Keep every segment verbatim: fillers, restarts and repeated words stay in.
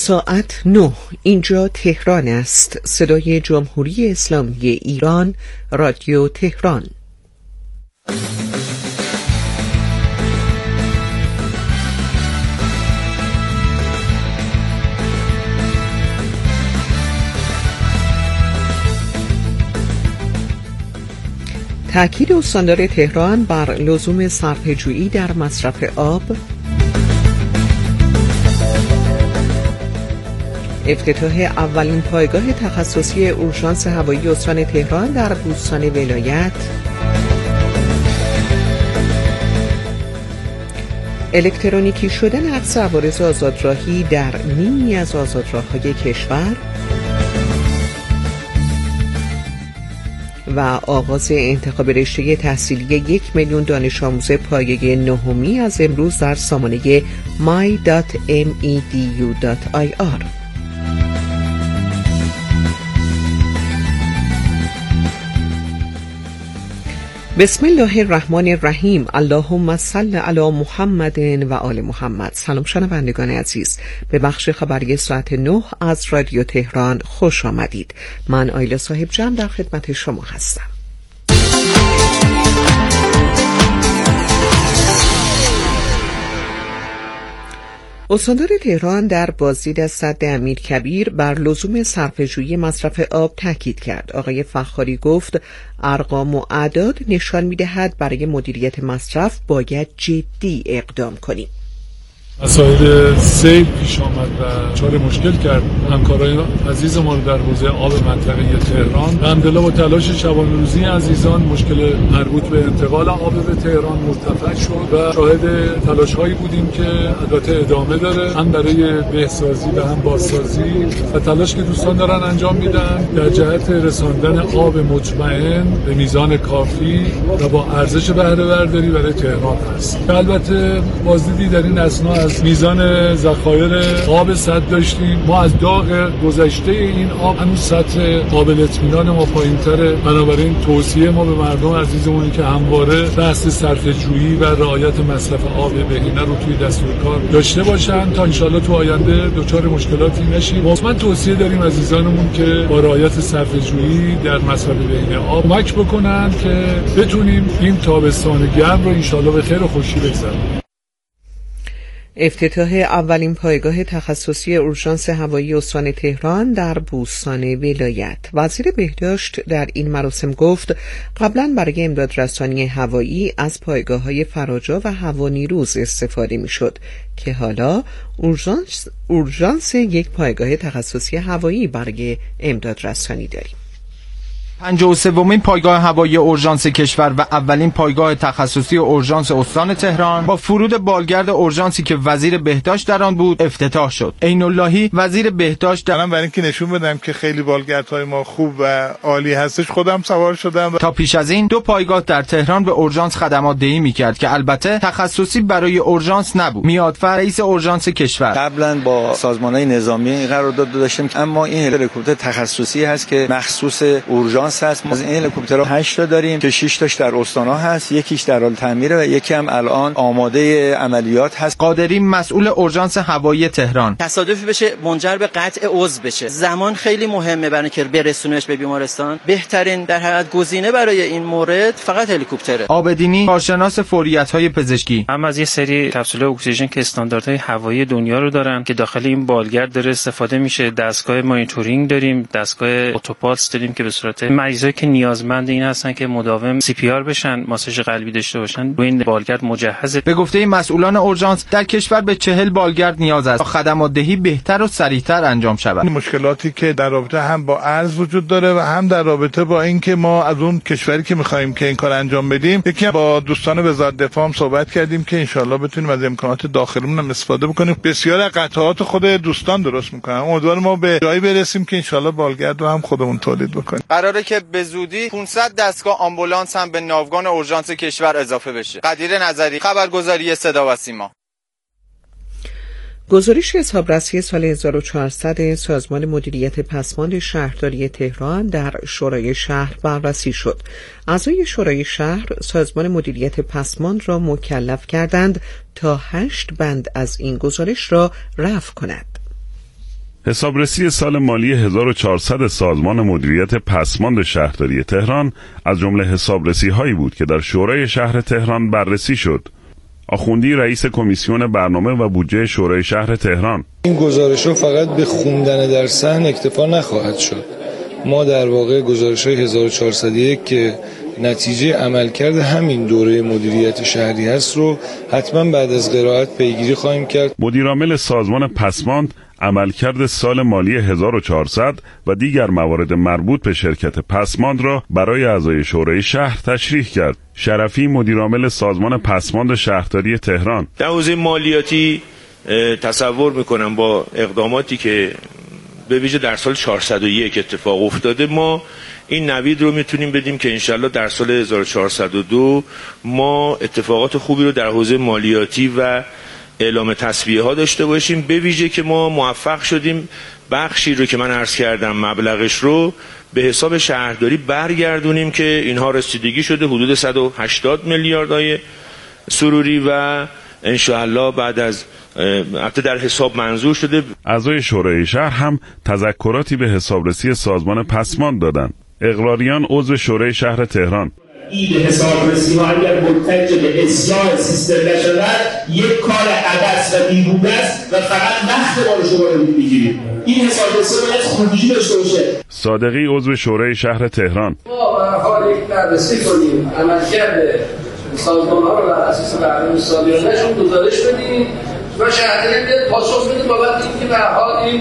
ساعت نه. اینجا تهران است. صدای جمهوری اسلامی ایران، رادیو تهران. تأکید استاندار تهران بر لزوم صرفه‌جویی در مصرف آب. افتتاح اولین پایگاه تخصصی اورژانس هوایی استان تهران در بوستان ولایت. الکترونیکی شدن عکس عوارض آزادراهی در نیمی از آزادراه‌های کشور و آغاز انتخاب رشته تحصیلی یک میلیون دانش آموز پایه نهمی از امروز در سامانه my dot medu dot ir. بسم الله الرحمن الرحیم. اللهم صل علی محمد و آل محمد. سلام شنوندگان عزیز، به بخش خبری ساعت نه از رادیو تهران خوش آمدید. من آیلا صاحب جمع در خدمت شما هستم. استاندار تهران در بازدید از سد امیرکبیر بر لزوم صرفه‌جویی مصرف آب تاکید کرد. آقای فخاری گفت ارقام و اعداد نشان می‌دهد برای مدیریت مصرف باید جدی اقدام کنیم. مسائل سیل پیش آمد و چاره مشکل کرد همکارای عزیز ما در حوزه آب منطقه تهران. الحمدلله با تلاش شبانه روزی عزیزان مشکل مربوط به انتقال آب به تهران مرتفع شد و شاهد تلاش‌هایی بودیم که البته ادامه داره، هم برای بهسازی و هم بازسازی و تلاش که دوستان دارن انجام میدن در جهت رساندن آب مطمئن به میزان کافی و با ارزش بهره برداری برای تهران هست. البته بازدیدی در این اثنا از میزان ذخایر آب سد داشتیم. ما از داغ گذشته این آب هنوز سطح قابل اطمینان ما پایین‌تره، بنابراین توصیه ما به مردم عزیزمون که همواره بحث صرفه‌جویی و رعایت مصرف آب بهینه رو توی دستور کار داشته باشن تا انشالله تو آینده دچار مشکلاتی نشیم. ما توصیه داریم عزیزانمون که با رعایت صرفه‌جویی در مصرف بهینه آب کمک بکنن که بتونیم این تابستان گرم رو انشالله به خیر و خوشی بگذرونیم. افتتاح اولین پایگاه تخصصی اورژانس هوایی استان تهران در بوستان ولایت. وزیر بهداشت در این مراسم گفت قبلا برای امدادرسانی هوایی از پایگاه‌های فراجا و هوانیروز استفاده می‌شد که حالا اورژانس اورژانس یک پایگاه تخصصی هوایی برای امدادرسانی داریم. پنجاه و سومین پایگاه هوایی اورژانس کشور و اولین پایگاه تخصصی اورژانس استان تهران با فرود بالگرد اورژانسی که وزیر بهداشت در آن بود افتتاح شد. عین اللهی وزیر بهداشت در برای اینکه نشون بدم که خیلی بالگردهای ما خوب و عالی هستش خودم سوار شدم. تا پیش از این دو پایگاه در تهران به اورژانس خدمات دهی می‌کرد که البته تخصصی برای اورژانس نبود. میادفر رئیس اورژانس کشور قبلا با سازمان‌های نظامی قرارداد داشتیم، اما این هلیکوپتر تخصصی هست که مخصوص اورژانس هست. ما از این هلیکوپترها هشت تا داریم که شش تاش در استان‌ها هست، یکیش در حال تعمیره و یکی هم الان آماده عملیات هست. قادری مسئول اورژانس هوایی تهران: تصادفی بشه منجر به قطع عضو بشه، زمان خیلی مهمه برای اینکه برسونش به بیمارستان. بهترین در حقیقت گزینه برای این مورد فقط هلیکوپتره. آبدینی کارشناس فوریت‌های پزشکی: هم از یه سری کپسول اکسیژن که استانداردهای هوایی دنیا رو دارن که داخل این بالگرد داره استفاده میشه. دستگاه مانیتورینگ داریم، دستگاه اتوپالس داریم که به صورت مریضایی که نیازمند این هستن که مداوم سی پی آر بشن، ماساژ قلبی داشته باشن، روی این بالگرد مجهزه. به گفته مسئولان اورژانس در کشور به چهل بالگرد نیاز است تا خدمات دهی بهتر و سریعتر انجام شود. مشکلاتی که در رابطه هم با ارز وجود داره و هم در رابطه با اینکه ما از اون کشوری که می‌خوایم که این کار انجام بدیم، یکی با دوستان وزارت دفاع هم صحبت کردیم که ان شاءالله بتونیم از امکانات داخلیمون هم استفاده بکنیم. بسیار از قطعات خود دوستان درست می‌کنن. امیدوارم ما به جایی برسیم که ان شاءالله بالگرد رو هم خودمون تولید بکنیم. قراره که به زودی پانصد دستگاه آمبولانس هم به ناوگان اورژانس کشور اضافه بشه. قدیر نظری، خبرگزاری صدا و سیما. گزارش حسابرسی سال هزار و چهارصد سازمان مدیریت پسماند شهرداری تهران در شورای شهر بررسی شد. اعضای شورای شهر سازمان مدیریت پسماند را مکلف کردند تا هشت بند از این گزارش را رفع کند. حسابرسی سال مالی هزار و چهارصد سازمان مدیریت پسماند شهرداری تهران از جمله حسابرسی هایی بود که در شورای شهر تهران بررسی شد. آخوندی رئیس کمیسیون برنامه و بودجه شورای شهر تهران: این گزارش‌ها فقط به خوندن در صحن اکتفا نخواهد شد. ما در واقع گزارش‌های هزار و چهارصد و یک که نتیجه عملکرد همین دوره مدیریت شهری هست رو حتما بعد از قرائت پیگیری خواهیم کرد. مدیرعامل سازمان پسماند عملکرد سال مالی هزار و چهارصد و دیگر موارد مربوط به شرکت پسماند را برای اعضای شورای شهر تشریح کرد. شرفی، مدیرعامل سازمان پسماند شهرداری تهران: در حوزه مالیاتی تصور میکنم با اقداماتی که به ویژه در سال چهارصد و یک اتفاق افتاده، ما این نوید رو میتونیم بدیم که انشالله در سال هزار و چهارصد و دو ما اتفاقات خوبی رو در حوزه مالیاتی و اعلام تصویه ها داشته باشیم. به ویژه که ما موفق شدیم بخشی رو که من عرض کردم مبلغش رو به حساب شهرداری برگردونیم که اینها رسیدگی شده حدود صد و هشتاد میلیاردای سروری و انشاءالله بعد از حتی در حساب منظور شده. اعضای شورای شهر هم تذکراتی به حسابرسی سازمان پسماند دادند. اقراریان، عضو شورای شهر تهران: این حسابرسی ها اگر منتج به اصلاح سیستم نشود یک کار عبث و بیهوده است و فقط وقت ما رو شما رو میگیرید. این حسابرسی باید خروجی داشته باشه. صادقی، عضو شورای شهر تهران: ما به حال یک بررسی کنیم عملکرد سازمان ها رو بر اساس برنامه سالیانه‌شون گزارش بدیم و شهرداری بیاد پاسخ بده بابت اینکه به حال این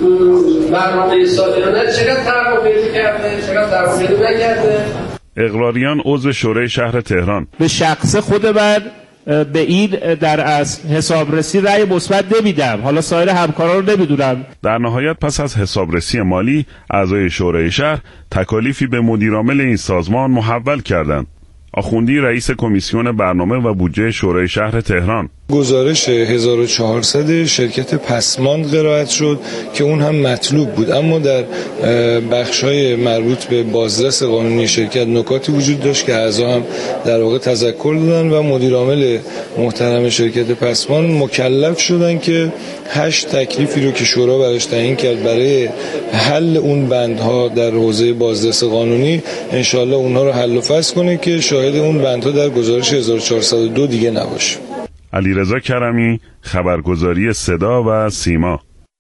برنامه سالیانه چقدر تحقق پیدا کرده، چقدر تحقق پیدا نکرده. اقراریان، عضو شورای شهر تهران: به شخص خود من به این در اصل حسابرسی رأی مثبت نمیدم، حالا سایر همکاران رو نمیدونم. در نهایت پس از حسابرسی مالی، اعضای شورای شهر تکالیفی به مدیرعامل این سازمان محول کردند. آخوندی رئیس کمیسیون برنامه و بودجه شورای شهر تهران: گزارش هزار و چهارصد شرکت پسماند قرائت شد که اون هم مطلوب بود، اما در بخش‌های مربوط به بازرس قانونی شرکت نکاتی وجود داشت که اعضا هم در واقع تذکر دادن و مدیرعامل محترم شرکت پسماند مکلف شدن که هشت تکلیفی رو که شورا براش تعیین کرد برای حل اون بندها در حوزه بازرس قانونی انشالله اونها رو حل و فصل کنه که شاهد اون بندها در گزارش هزار و چهارصد و دو دیگه نباشه. علیرضا کرمی، خبرگزاری صدا و سیما.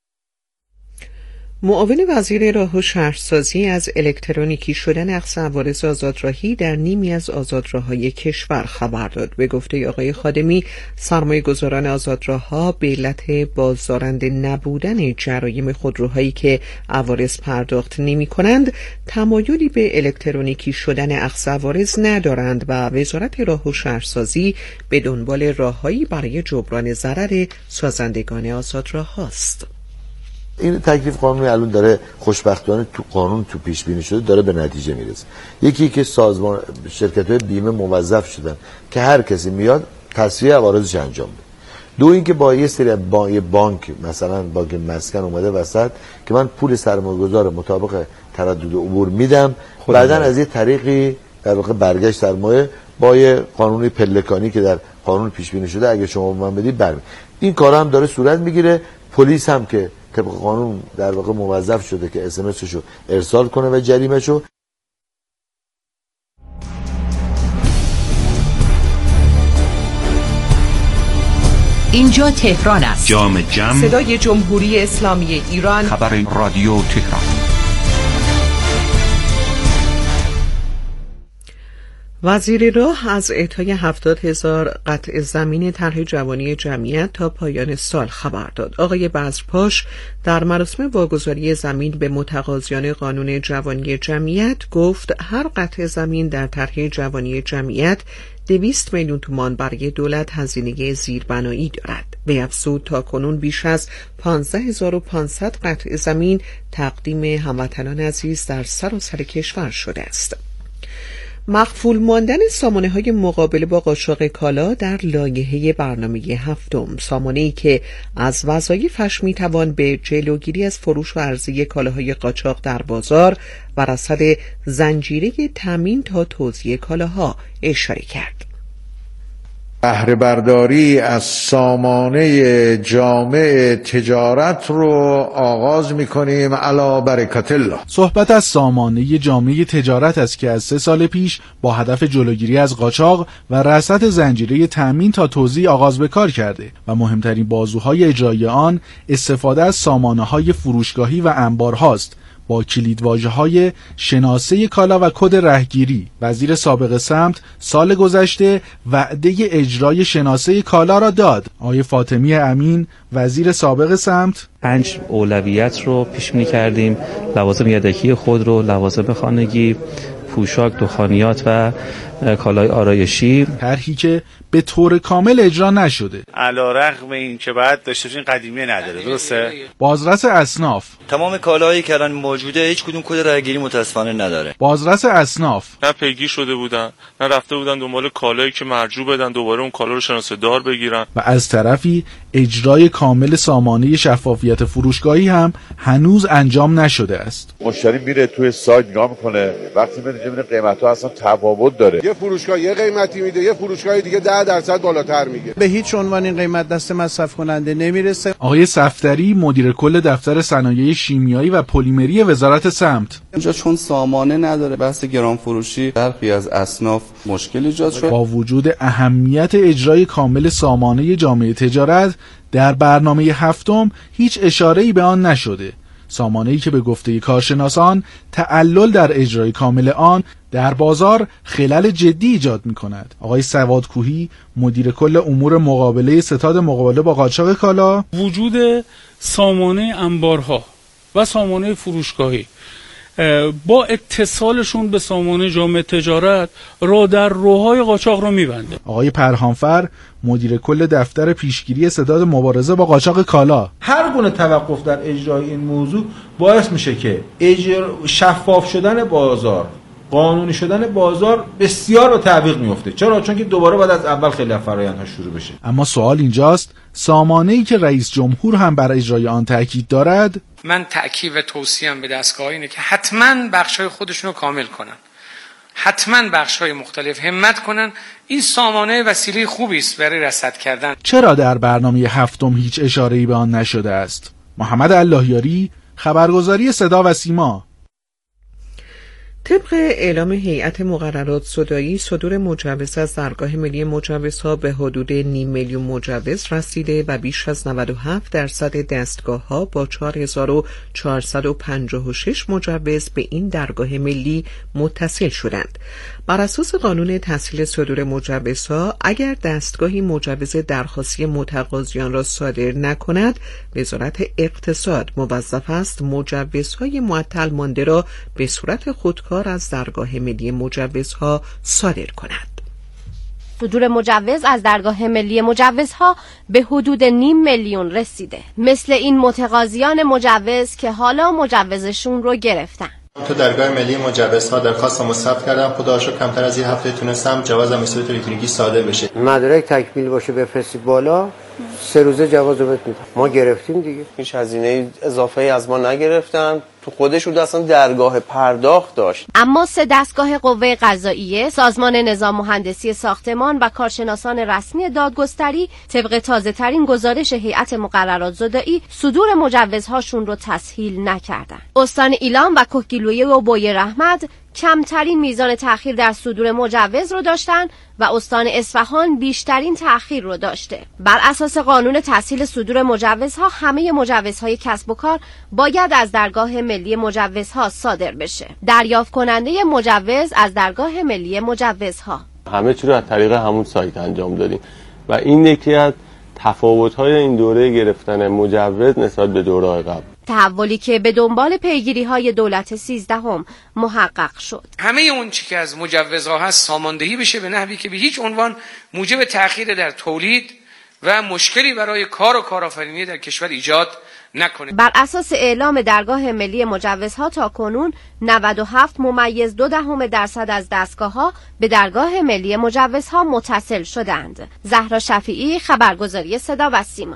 معاون وزیر راه و شهرسازی از الکترونیکی شدن اخذ عوارض آزادراهی در نیمی از آزادراه‌های کشور خبر داد. به گفته آقای خادمی، سرمایه‌گذاران آزادراه‌ها به علت بازدارنده نبودن جرایم خودروهایی که عوارض پرداخت نمی‌کنند، تمایلی به الکترونیکی شدن اخذ عوارض ندارند و وزارت راه و شهرسازی به دنبال راههایی برای جبران ضرر سازندگان آزادراه‌هاست. این تکلیف قانونی الان داره خوشبختانه تو قانون تو پیش بینی شده، داره به نتیجه میرسه. یکی که سازمان شرکت‌های بیمه موظف شدن که هر کسی میاد تصفیه عوارضش انجام بده. دو اینکه با یه سری با یه بانک مثلا بانک مسکن اومده وسط که من پول سرمایه‌گذار مطابق تردد عبور میدم، بعداً از یه طریقی در واقع برگشت سرمایه با یه قانونی پلکانی که در قانون پیش بینی شده اگه شما من بدید برمی. این کارا هم داره صورت میگیره. پلیس هم که طبق قانون در واقع موظف شده که اس ام اسشو ارسال کنه و جریمه‌شو. اینجا تهران است. جام جم، صدای جمهوری اسلامی ایران، خبر رادیو تهران. وزیر راه از اعطای هفتاد هزار قطع زمین طرح جوانی جمعیت تا پایان سال خبر داد. آقای بزرپاش در مراسم واگذاری زمین به متقاضیان قانون جوانی جمعیت گفت هر قطع زمین در طرح جوانی جمعیت دویست میلیون تومان برای دولت هزینه زیربنایی دارد. بیفزود تا کنون بیش از پانزده هزار و پانصد قطع زمین تقدیم هموطنان عزیز در سراسر کشور شده است. مخفول ماندن سامانه‌های مقابله با قاچاق کالا در لایحه برنامه هفتم، سامانه‌ای که از وظایفش می‌توان به جلوگیری از فروش و عرضه کالاهای قاچاق در بازار و رصد زنجیره تامین تا توزیع کالاها اشاره کرد. بهره برداری از سامانه جامع تجارت رو آغاز می‌کنیم علی برکت الله. صحبت از سامانه جامع تجارت است که از سه سال پیش با هدف جلوگیری از قاچاق و رصد زنجیره تامین تا توزیع آغاز به کار کرده و مهمترین بازوهای اجرایی آن استفاده از سامانه‌های فروشگاهی و انبارهاست با کلیدواژه‌های شناسه کالا و کد رهگیری. وزیر سابق سمت سال گذشته وعده اجرای شناسه کالا را داد. آقای فاطمی امین وزیر سابق سمت پنج اولویت رو پیش بینی کردیم: لوازم یدکی خودرو، لوازم خانگی، پوشاک، دخانیات و کالای آرایشی. طرحی که به طور کامل اجرا نشده. علیرغم این که بعد داشته باشین قدیمی نداره، درسته؟ بازرس اصناف. تمام کالایی که الان موجوده هیچ کدوم کد رهگیری متاسفانه نداره. بازرس اصناف. نه پیگیر شده بودن، نه رفته بودن دنبال کالایی که مرجوع بدن دوباره اون کالا رو شناسه دار بگیرن. و از طرفی اجرای کامل سامانه شفافیت فروشگاهی هم هنوز انجام نشده است. مشتری میره توی سایت نگاه میکنه، وقتی میره میبینه قیمت‌ها اصلا تفاوت داره. یه فروشگاه یه قیمتی میده، یه فروشگاه دیگه ده درصد بالاتر میگه. به هیچ عنوان این قیمت دست مصرف کننده نمیرسه. آقای صفدری مدیر کل دفتر صنایع شیمیایی و پلیمری وزارت سمت. اینجا چون سامانه نداره، بحث گران فروشی برخی از اصناف مشکل ایجاد شد. با وجود اهمیت اجرای کامل سامانه جامع تجارت در برنامه هفتم هیچ اشاره‌ای به آن نشده. سامانه‌ای که به گفته کارشناسان تعلل در اجرای کامل آن در بازار خلل جدی ایجاد می‌کند. آقای سواد کوهی مدیر کل امور مقابله ستاد مقابله با قاچاق کالا: وجود سامانه انبارها و سامانه فروشگاهی با اتصالشون به سامانه جامع تجارت را در روهای قاچاق رو میبنده. آقای پرهانفر مدیر کل دفتر پیشگیری ستاد مبارزه با قاچاق کالا: هر گونه توقف در اجرای این موضوع باعث میشه که اجرا شفاف شدن بازار، قانونی شدن بازار بسیار به تعویق میفته. چرا؟ چون که دوباره بعد از اول خیلی فرآیندها شروع بشه. اما سوال اینجاست سامانه‌ای که رئیس جمهور هم بر اجرای آن تاکید دارد. من تأکید و توصیه‌ام به دستگاه اینه که حتما بخشای خودشون رو کامل کنن، حتما بخشای مختلف همت کنن. این سامانه وسیله خوبی است برای رصد کردن. چرا در برنامه هفتم هیچ اشاره‌ای به آن نشده است؟ محمد اللهیاری، خبرگزاری صدا و سیما. طبق اعلام هیئت مقررات صدایی، صدور مجوز از درگاه ملی مجوزها به حدود نیم میلیون مجوز رسیده و بیش از نود و هفت درصد دستگاه‌ها با چهار هزار و چهارصد و پنجاه و شش مجوز به این درگاه ملی متصل شدند. بر اساس قانون تسهیل صدور مجوزها، اگر دستگاهی مجوز درخواستی متقاضیان را صادر نکند، وزارت اقتصاد موظف است مجوزهای معطل مانده را به صورت خودکار از درگاه ملی مجوزها صادر کند. صدور مجوز از درگاه ملی مجوزها به حدود نیم میلیون رسیده. مثل این متقاضیان مجوز که حالا مجوزشون رو گرفتن. تو درگاه ملی مجوزها درخواستمو ثبت کردم، خدا شکر کمتر از این هفته تونستم جوازم به صورت الکترونیکی صادر بشه. مدرک تکمیل باشه بفرستی بالا، سه روزه جواز رو بهت میدن. ما گرفتیم دیگه. هیچ هزینه اضافه از ما نگرفتن. تو خودش رو اصلا درگاه پرداخت داشت. اما سه دستگاه قوه قضاییه، سازمان نظام مهندسی ساختمان و کارشناسان رسمی دادگستری طبق تازه ترین گزارش هیئت مقررات زدایی صدور مجوزهاشون رو تسهیل نکردن. استان ایلام و کهگیلویه و بوی رحمت کمترین میزان تأخیر در صدور مجوز رو داشتن و استان اصفهان بیشترین تأخیر رو داشته. بر اساس قانون تسهیل صدور مجوزها، همه مجوزهای کسب و کار باید از درگاه ملی مجوزها صادر بشه. دریافت کننده مجوز از درگاه ملی مجوزها. همه چی رو از طریق همون سایت انجام دادیم و این یکی از تفاوت‌های این دوره گرفتن مجوز نسبت به دوره قبل. تحولی که به دنبال پیگیری‌های دولت سیزدهم محقق شد. همه اون چی که از مجوزها هست ساماندهی بشه به نحوی که به هیچ عنوان موجب تأخیر در تولید و مشکلی برای کار و کارآفرینی در کشور ایجاد نکنه. بر اساس اعلام درگاه ملی مجوزها تاکنون نود و هفت ممیز دو دهم درصد از دستگاه‌ها به درگاه ملی مجوزها متصل شدند. زهرا شفیعی، خبرگزاری صدا و سیما.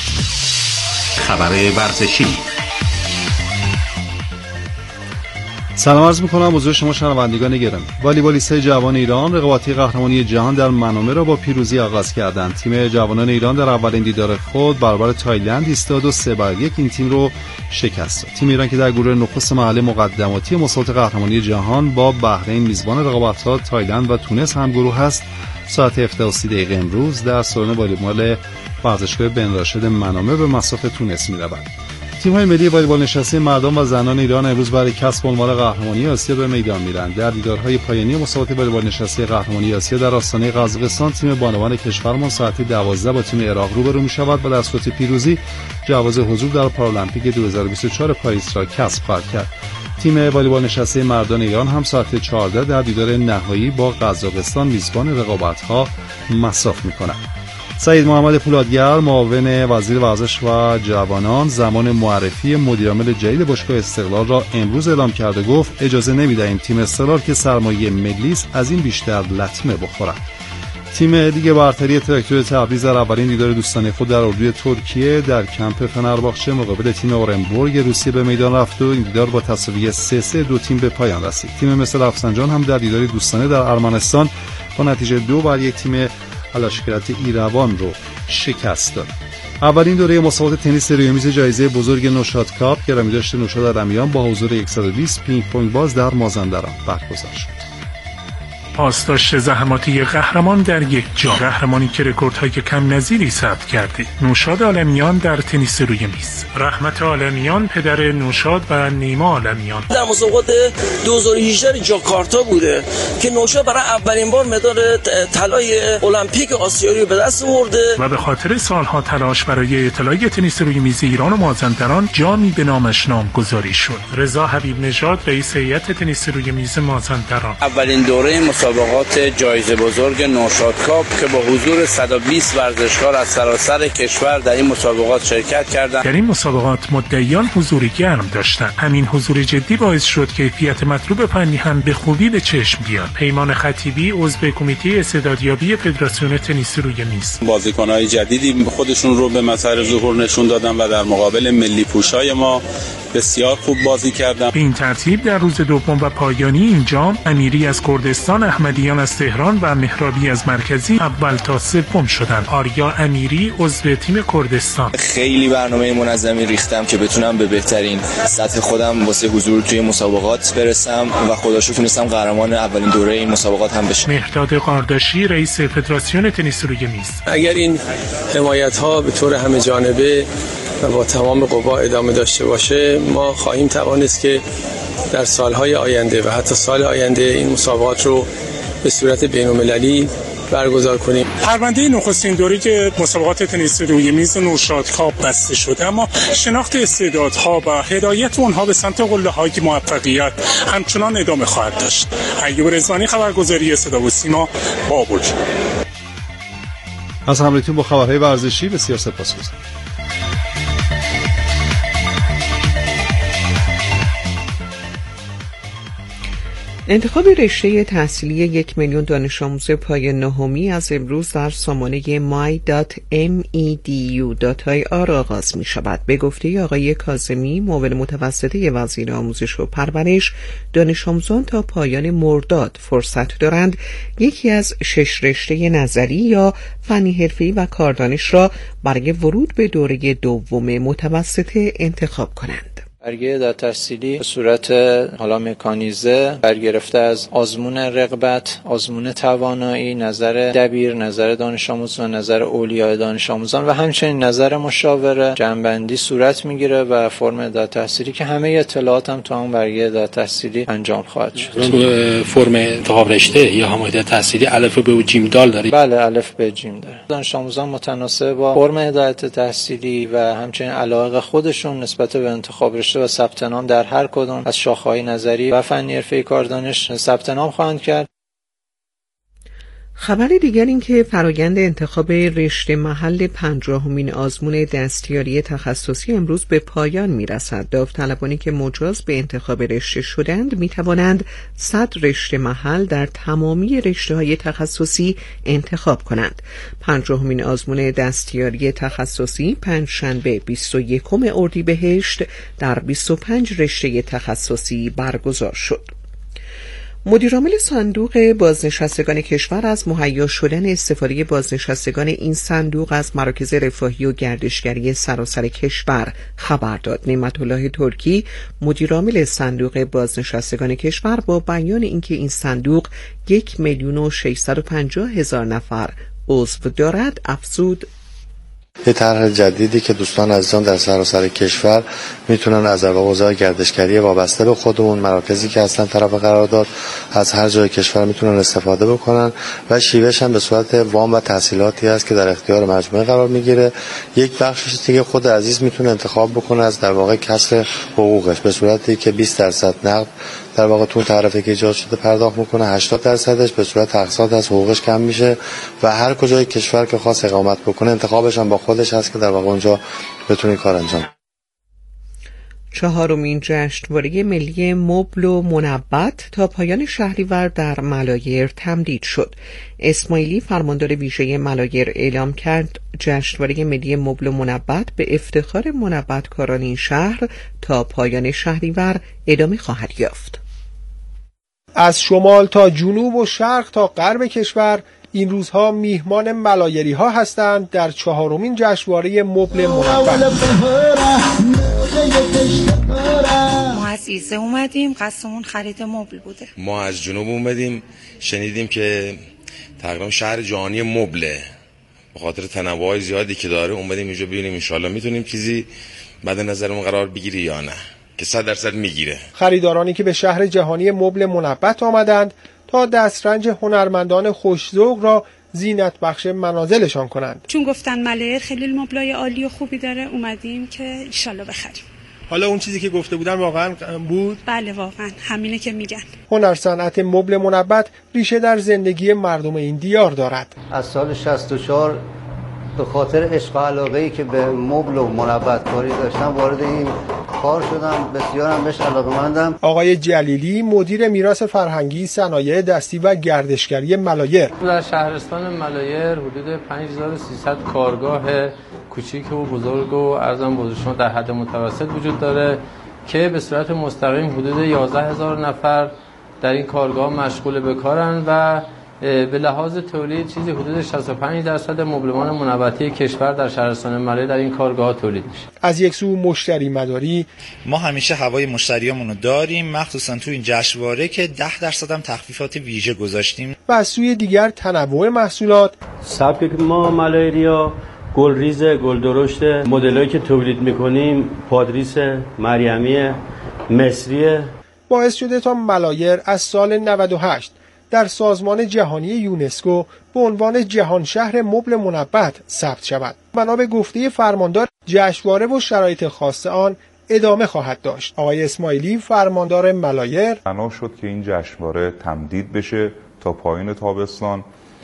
خبر ورزشی. سلام عرض می‌کنم حضور شما شنوندگان گرامی. والیبالیست‌های جوان ایران رقابت‌های قهرمانی جهان در منامه را با پیروزی آغاز کردند. تیم جوانان ایران در اولین دیدار خود برابر تایلند ایستاد و سه بر یک این تیم رو شکست داد. تیم ایران که در گروه نخست مرحله مقدماتی مسابقات قهرمانی جهان با بحرین میزبان رقابت‌ها تایلند و تونس هم گروه است، ساعت هفده و سی دقیقه امروز در سالن والیبال ورزشگاه بن راشد منامه به مصاف تونس می‌روند. تیم‌های ملی والیبال نشسته مردان و زنان ایران امروز برای کسب عنوان قهرمانی آسیا به میدان میرند. در دیدارهای پایانی مسابقات والیبال نشسته قهرمانی آسیا در آستانه قزاقستان تیم بانوان کشورمان ساعت دوازده با تیم عراق روبرو می‌شود و در صورت پیروزی جواز حضور در پارالمپیک دو هزار و بیست و چهار پاریس را کسب خواهد کرد. تیم والیبال نشسته مردان ایران هم ساعت چهارده در دیدار نهایی با قزاقستان میزبان رقابت‌ها مصاف می‌کند. سعید محمد پولادگر معاون وزیر ورزش و جوانان زمان معرفی مدیرعامل جدید باشگاه استقلال را امروز اعلام کرد و گفت اجازه نمی‌دهیم تیم استقلال که سرمایه ملی است از این بیشتر لطمه بخورد. تیم لیگ برتری تراکتور تبریز در اولین دیدار دوستانه خود در اردوی ترکیه در کمپ فنرباغچه مقابل تیم اورنبورگ روسیه به میدان رفت و این دیدار با تساوی سه سه دو تیم به پایان رسید. تیم مثل رفسنجان هم در دیدار دوستانه در ارمنستان با نتیجه دو بر یک تیم لشکریت ایروان رو شکست داد. اولین دوره مسابقات تنیس روی میز جایزه بزرگ نوشاد کاپ گرامیداشت نوشاد ادمیان با حضور صد و بیست پینگ پونگ باز در مازندران برگزار شد. پاسداشت زحماتی قهرمان در یک جام، قهرمانی که رکوردهای کم نظیری ثبت کرده. نوشاد عالمیان در تنیس روی میز. رحمت عالمیان پدر نوشاد و نیما عالمیان در مسابقات دو هزار و هجده جاکارتا بوده که نوشاد برای اولین بار مدال طلای المپیک آسیایی رو به دست آورده و به خاطر سالها تلاش برای اطلاع تنیس روی میز ایران و مازندران جامی به نامش نامگذاری شد. رضا حبیب نژاد رئیس هیئت تنیس روی میز مازندران. اولین دوره مسابقات جایزه بزرگ نوشاد کاپ که با حضور صد و بیست ورزشکار از سراسر کشور در این مسابقات شرکت کردند. در این مسابقات مدعیان حضور گرم داشتند. همین حضور جدی باعث شد کیفیت مطلوب فنی هم به خوبی به چشم بیاد. پیمان خطیبی عضو کمیته استعدادیابی فدراسیون تنیس روی میز. بازیکن‌های جدیدی خودشون رو به مسیر ظهور نشون دادن و در مقابل ملی پوشای ما بسیار خوب بازی کردن. به این ترتیب در روز دوم و پایانی این جام امیری از کردستان، احمدیان از تهران و مهرابی از مرکزی اول تا سوم شدند. آریا امیری عضو تیم کردستان. خیلی برنامه منظمی ریختم که بتونم به بهترین سطح خودم واسه حضور توی مسابقات برسم و خداشو تونستم قهرمان اولین دوره این مسابقات هم بشم. مهرداد قارداشی رئیس فدراسیون تنیس روی میز. اگر این حمایت‌ها به طور همه جانبه و با تمام قوا ادامه داشته باشه ما خواهیم توانست که در سالهای آینده و حتی سال آینده این مسابقات رو به صورت بین‌المللی برگزار کنیم. پرونده نخستین دوره که مسابقات تنیس روی میز نوشاد کاپ بسته شده اما شناخت استعدادها و هدایت اونها به سمت قله‌های موفقیت همچنان ادامه خواهد داشت. ایوب رضوانی خبرگزاری صدا و سیما بابل. از همراهیتون با خبرهای ورزشی بسیار سپاسگزارم. انتخاب رشته تحصیلی یک میلیون دانش آموز پای نهمی از امروز در سامانه مای دات ام ای دی یو دات آی آر آغاز می شود. به گفته آقای کاظمی معاون متوسطه وزیر آموزش و پرورش، دانش آموزان تا پایان مرداد فرصت دارند یکی از شش رشته نظری یا فنی حرفه‌ای و کاردانش را برای ورود به دوره دوم متوسطه انتخاب کنند. برگه در تحصیلی به صورت حالا مکانیزه برگرفته از آزمون رغبت، آزمون توانایی، نظر دبیر، نظر دانش آموز و نظر اولیاء دانش آموزان و همچنین نظر مشاوره جنبندی صورت میگیره و فرم در تحصیلی که همه اطلاعات هم تو اون برگه در تحصیلی انجام خواهد شد. تو فرم انتخاب رشته یا حمایت تحصیلی الف ب و جیم دال داری؟ بله، الف ب جیم داره. دانش آموزان متناسب با فرم هدایت تحصیلی و همچنین علاقه خودشون نسبت به انتخاب رشته و ثبت نام در هر کدام از شاخه‌های نظری و فنی حرفه‌ای کاردانش ثبت نام خواهند کرد. خبر دیگر این که فرایند انتخاب رشته محل پنجاهمین آزمون دستیاری تخصصی امروز به پایان میرسد. داوطلبانی که مجاز به انتخاب رشته شدند می توانند صد رشته محل در تمامی رشته‌های تخصصی انتخاب کنند. پنجاهمین آزمون دستیاری تخصصی پنجشنبه بیست و یکم اردیبهشت در بیست و پنج رشته تخصصی برگزار شد. مدیرعامل صندوق بازنشستگان کشور از مهیا شدن استفاده بازنشستگان این صندوق از مراکز رفاهی و گردشگری سراسر کشور خبر داد. نعمت‌الله ترکی مدیرعامل صندوق بازنشستگان کشور با بیان اینکه این صندوق یک میلیون و ششصد و پنجاه هزار نفر عضو دارد افزود: یه طرح جدیدی که دوستان عزیزان در سراسر کشور میتونن از حوزه گردشگری وابسته به خودمون، مراکزی که هستن طرف قرارداد، از هر جای کشور میتونن استفاده بکنن و شیوهش هم به صورت وام و تسهیلاتی است که در اختیار مجموعه قرار میگیره. یک بخشش دیگه خود عزیز میتونه انتخاب بکنه از در واقع کسر حقوقش به صورتی که بیست درصد نقد در واقع تو تعرفه که ایجاد شده پرداخت میکنه، هشتاد درصدش به صورت اقساط از حقوقش کم میشه و هر کجای کشور که خاص اقامت بکنه انتخابش هم با خودش هست که در واقع اونجا بتونه کار انجام. چهارمین جشنواره ملی مبل و منبت تا پایان شهریور در ملایر تمدید شد. اسماعیلی فرماندار ویژه ملایر اعلام کرد جشنواره ملی مبل و منبت به افتخار منبتکاران این شهر تا پایان شهریور ادامه خواهد یافت. از شمال تا جنوب و شرق تا غرب کشور این روزها میهمان ملایری ها هستند در چهارمین جشنواره مبل منبت. ما از ایزه اومدیم، قصدمون خرید مبل بوده. ما از جنوب اومدیم، شنیدیم که تقریبا شهر جهانی مبله، به خاطر تنوع زیادی که داره اومدیم اینجا ببینیم ان شاءالله میتونیم چیزی بعد نظرمون قرار بگیری یا نه، که صد درصد میگیره. خریدارانی که به شهر جهانی مبل منبت آمدند تا دسترنج هنرمندان خوش‌ذوق را زینت بخش منازلشان کنند. چون گفتن ملایر خیلی مبلای عالی و خوبی داره اومدیم که ان شاءالله بخریم. حالا اون چیزی که گفته بودن واقعا بود؟ بله واقعا همینه که میگن. هنر صنعت مبل منبت ریشه در زندگی مردم این دیار دارد. از سال شصت و چهار به خاطر عشق و علاقه‌ای که به مبل و منبت کاری داشتم وارد این کار شدم، بسیارم بهش علاقه‌مندم. آقای جلیلی مدیر میراث فرهنگی صنایع دستی و گردشگری ملایر: در شهرستان ملایر حدود پنج هزار و سیصد کارگاه کوچیک و بزرگ و ارزم بزرگ شما در حد متوسط وجود داره که به صورت مستقیم حدود یازده هزار نفر در این کارگاه مشغول به کارن و به لحاظ تولید چیزی حدود شصت و پنج درصد مبلمان منبتی کشور در شهرستان ملایر در این کارگاه تولید میشه. از یک سو مشتری مداری، ما همیشه هوای مشتریامونو داریم، مخصوصا تو این جشنواره که ده درصد هم تخفیفات ویژه گذاشتیم. و از سوی دیگر تنوع محصولات، سبک که ما ملایریا گلریز، گل درشت، مدلایی که تولید میکنیم پادریس، مریمی، مصری، باعث شده تا ملایر از سال نود و هشت در سازمان جهانی یونسکو به عنوان جهان شهر مبل منبت ثبت شود. بنا به گفته فرماندار جشنواره و شرایط خاص آن ادامه خواهد داشت. آقای اسماعیلی فرماندار ملایر: بنا شد که این جشنواره تمدید بشه تا پایان تابستان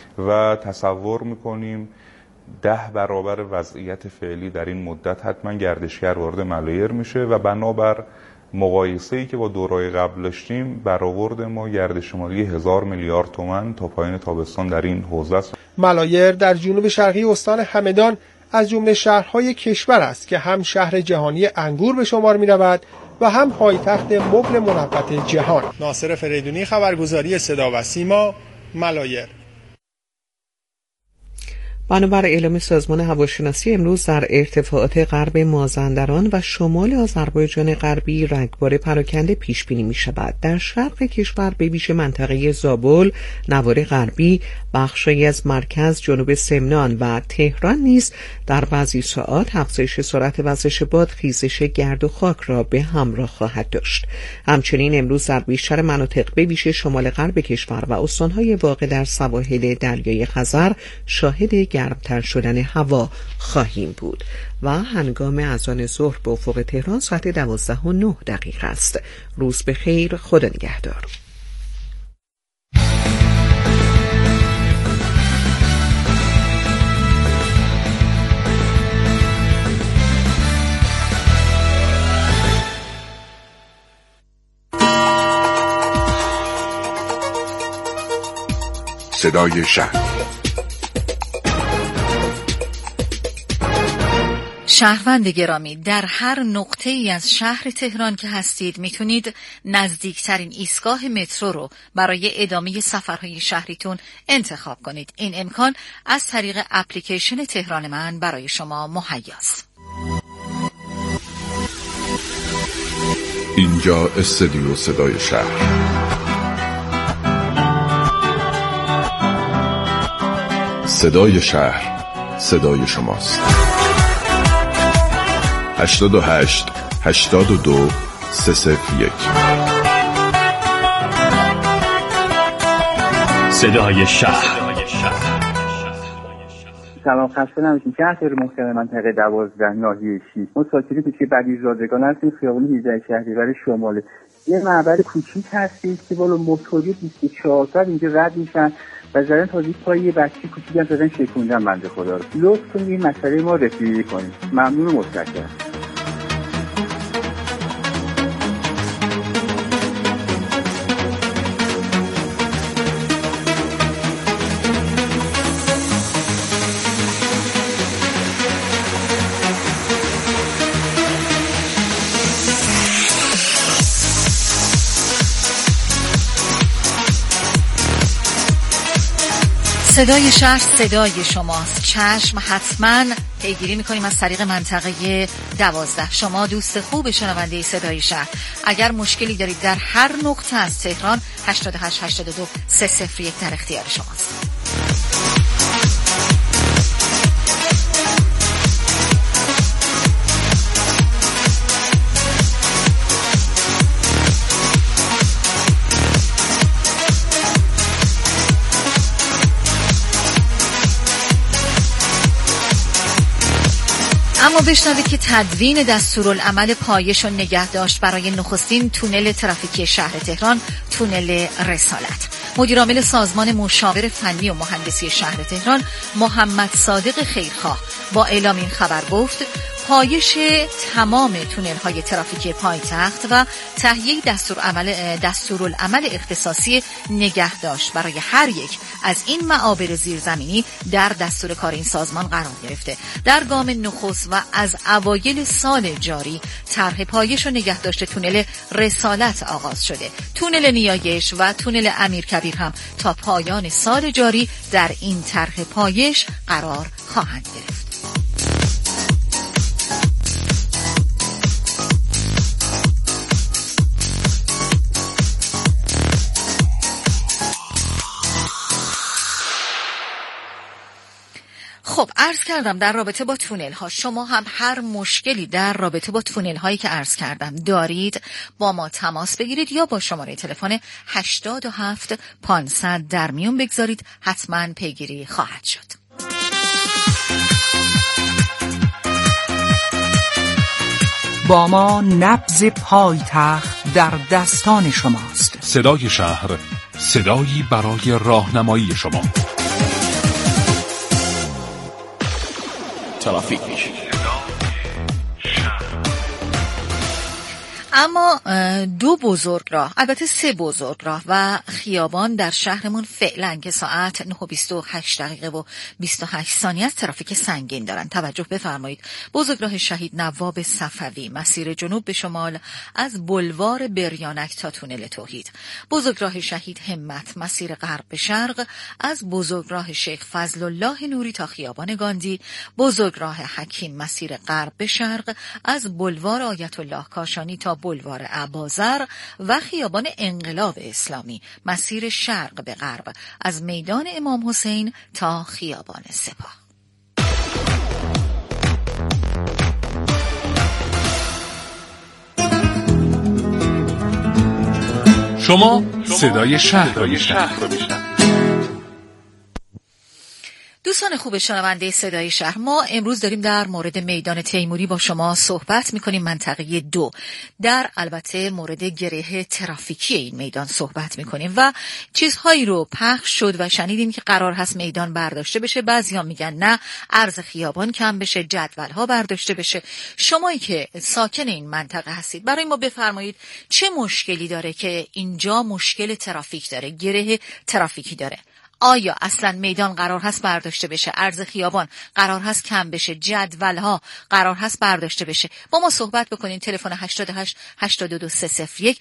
و تصور میکنیم ده برابر وضعیت فعلی در این مدت حتما گردشگر وارد ملایر میشه و بنابر مقایسه‌ای که با دورهای قبل داشتیم برآورد ما گردش مالی هزار میلیارد تومان تا پایان تابستان در این حوزه است. ملایر در جنوب شرقی استان همدان از جمله شهرهای کشور است که هم شهر جهانی انگور به شمار می‌رود و هم پایتخت مبل منبت جهان. ناصر فریدونی، خبرگزاری صدا و سیما، ملایر. بنابر اعلام سازمان هواشناسی امروز در ارتفاعات غرب مازندران و شمال آذربایجان غربی رگبار پراکنده پیش بینی می شود. در شرق کشور به ویژه منطقه زابل، نوار غربی، بخشی از مرکز، جنوب سمنان و تهران نیز در بعضی ساعات افزایش سرعت وزش باد، خیزش گرد و خاک را به همراه خواهد داشت. همچنین امروز در بیشتر مناطق به ویژه شمال غرب کشور و استانهای واقع در سواحل دریای خزر شاهد گرمتر شدن هوا خواهیم بود و هنگام اذان ظهر به افق تهران ساعت دوازده و نه دقیقه است. روز بخیر، خدا نگهدار. صدای شهر. شهروند گرامی، در هر نقطه ای از شهر تهران که هستید میتونید نزدیکترین ایستگاه مترو رو برای ادامه سفرهای شهریتون انتخاب کنید. این امکان از طریق اپلیکیشن تهران من برای شما مهیاست. اینجا استودیو صدای شهر. صدای شهر، صدای شماست. هشتاد و هشت هشتاد و دو سه صفر یک. صدای شهر. سلام، خسته نباشید. شهر محکم منطقه دوازده ناحیه شیش. ما ساکنین کوچه بدیزادگان هستیم، خیابان هجده شهریور شمال. یه معبر کوچیک هستید که بالا موتوری بیست و چهار ساعت اینجا رد میشن و زدن تازه پای یه بچه کوچیک هم زدن شکوندن بنده خدا رو. لطف کنید این مسئله ما رسیدگی کنید. ممنون و متشکرم. صدای شهر صدای شماست. چشم حتما پیگیری میکنیم از طریق منطقه دوازده. شما دوست خوب شنونده صدای شهر، اگر مشکلی دارید در هر نقطه از تهران، هشتاد و هشت هشتاد و دو سه صفر یک در اختیار شماست. اما بشنوید که تدوین دستورالعمل پایش و نگهداشت برای نخستین تونل ترافیکی شهر تهران، تونل رسالت. مدیرعامل سازمان مشاور فنی و مهندسی شهر تهران، محمد صادق خیرخواه، با اعلام این خبر گفت پایش تمام تونل‌های ترافیکی پایتخت و تهیه دستورالعمل دستورالعمل اختصاصی نگهداشت برای هر یک از این معابر زیرزمینی در دستور کار این سازمان قرار گرفته. در گام نخست و از اوایل سال جاری طرح پایش و نگهداشت تونل رسالت آغاز شده. تونل نیایش و تونل امیرکبیر هم تا پایان سال جاری در این طرح پایش قرار خواهند گرفت. خب عرض کردم در رابطه با تونل ها، شما هم هر مشکلی در رابطه با تونل هایی که عرض کردم دارید با ما تماس بگیرید یا با شماره تلفن هشتاد و هفت پانصد در میون بگذارید، حتما پیگیری خواهد شد. با ما نبض پایتخت در دستان شماست. صدای شهر، صدایی برای راهنمایی شما. ترافیک. اما دو بزرگراه، البته سه بزرگراه و خیابان در شهرمون فعلا که ساعت نه و بیست و هشت دقیقه و بیست و هشت ثانیه از ترافیک سنگین دارن. توجه بفرمایید. بزرگراه شهید نواب صفوی مسیر جنوب به شمال از بلوار بریانک تا تونل توحید. بزرگراه شهید همت مسیر غرب به شرق از بزرگراه شیخ فضل الله نوری تا خیابان گاندی. بزرگراه حکیم مسیر غرب به شرق از بلوار آیت الله کاشانی تا بلوار ابازر و خیابان انقلاب اسلامی مسیر شرق به غرب از میدان امام حسین تا خیابان سپاه. شما صدای شهر را میشنوید. دوستان خوب شنونده صدای شهر، ما امروز داریم در مورد میدان تیموری با شما صحبت میکنیم، منطقه دو، در البته مورد گره ترافیکی این میدان صحبت میکنیم و چیزهایی رو پخش شد و شنیدیم که قرار هست میدان برداشته بشه. بعضی ها میگن نه، عرض خیابان کم بشه، جدول ها برداشته بشه. شمایی که ساکن این منطقه هستید برای ما بفرمایید چه مشکلی داره که اینجا مشکل ترافیک داره، گره ترافیکی داره. آیا اصلا میدان قرار هست برداشته بشه؟ عرض خیابان قرار هست کم بشه؟ جدول‌ها قرار هست برداشته بشه؟ با ما صحبت بکنین. تلفن هشت هشت هشت دو دو سه صفر یک